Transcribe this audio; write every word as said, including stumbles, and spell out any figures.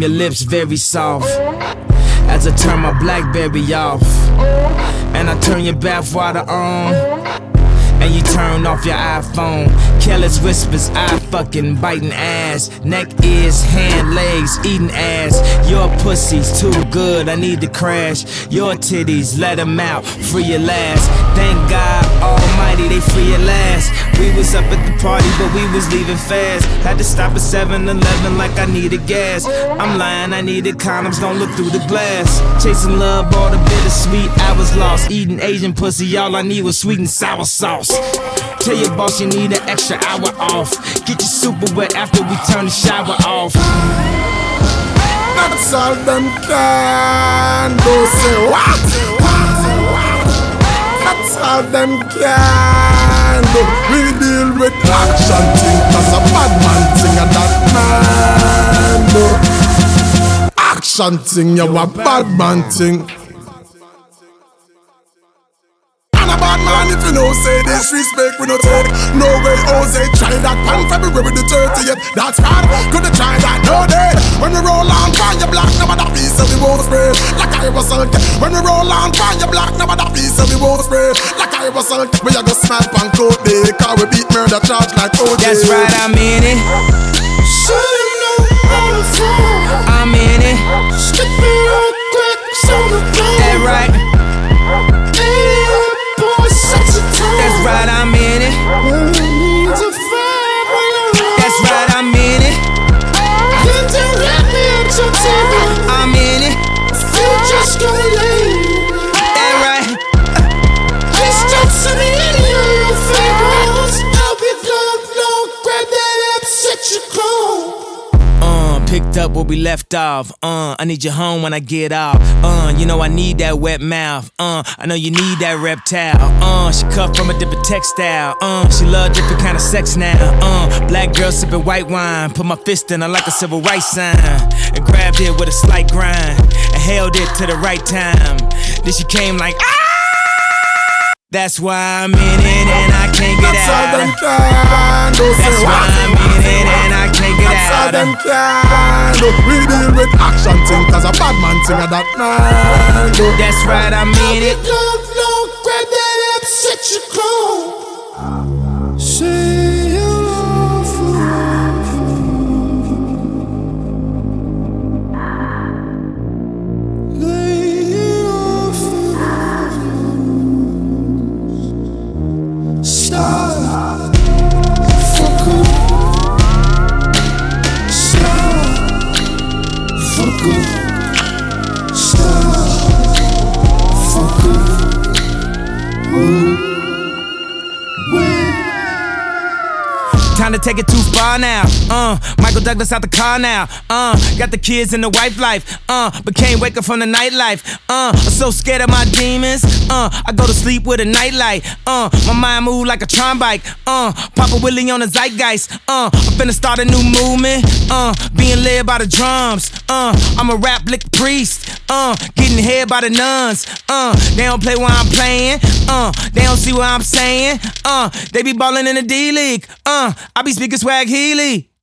your lips very soft as I turn my Blackberry off, and I turn your bathwater on, and you turn off your iPhone. Careless whispers, I fucking biting ass. Neck, ears, hand, legs, eating ass. Your pussy's too good, I need to crash. Your titties, let them out, free at last. Thank God Almighty, they free at last. We was up at the party, but we was leaving fast. Had to stop at seven eleven like I needed gas. I'm lying, I needed condoms, don't look through the glass. Chasing love, all the bittersweet, I was lost. Eating Asian pussy, all I need was sweet and sour sauce. Tell your boss you need an extra hour off. Get your super wet after we turn the shower off. That's all them can do. Say what? That's all them can do. We deal with action thing, cause a bad man thing and that man do. Action thing, you a bad man thing. A bad man if you know say disrespect we no take. No way Jose try that on February the thirtieth. That's hard, couldn't try that no day. When we roll on fire black, no matter piece so we won't spray. Like I was sunk. When we roll on fire black, no matter piece so we won't spray. Like I was sunk. We a go smack on code day, cause we beat murder charge like O J. That's right, I'm in it. So you know how to fall. I'm in it. Skip it real quick, so the floor. That right. That's right, I'm in it. That's right, I'm in it. I'm in it. Just go lay. That right. Please don't send me any of your favors. I'll be glad, Lord, grab that up, set your clothes. Uh, picked up where we left off. Uh, I need you home when I get off. Uh, you know I need that wet mouth. Uh, I know you need that reptile. Uh, she cut from a different textile. Uh, she love different kind of sex now. Uh, black girl sipping white wine. Put my fist in her like a civil rights sign, and grabbed it with a slight grind, and held it to the right time. Then she came like ah. That's why I'm in it and I can't get That's out. all them can do. That's why I'm in it and I can't get That's all out. them can do. We deal with action thing, cause a bad man thing of that man do. That's right, I'm in it. Love, Lord, grab that up, set your clothes. Say you love forever. Lay it off. Stop. Fuck up. Stop. Fuck up. Stop. Fuck up. Ooh. Time to take it too far now. Uh, Michael Douglas out the car now. Uh, got the kids and the wife life. Uh, but can't wake up from the nightlife. Uh, I'm so scared of my demons. Uh, I go to sleep with a nightlight. Uh, my mind move like a tron bike. Uh, Papa Willie on the zeitgeist. Uh, I'm finna start a new movement. Uh, being led by the drums. Uh, I'm a rap lick priest. Uh, getting head by the nuns. Uh, they don't play where I'm playing. Uh, they don't see what I'm saying. Uh, they be ballin' in the D League. Uh, I be speaking swag Healy.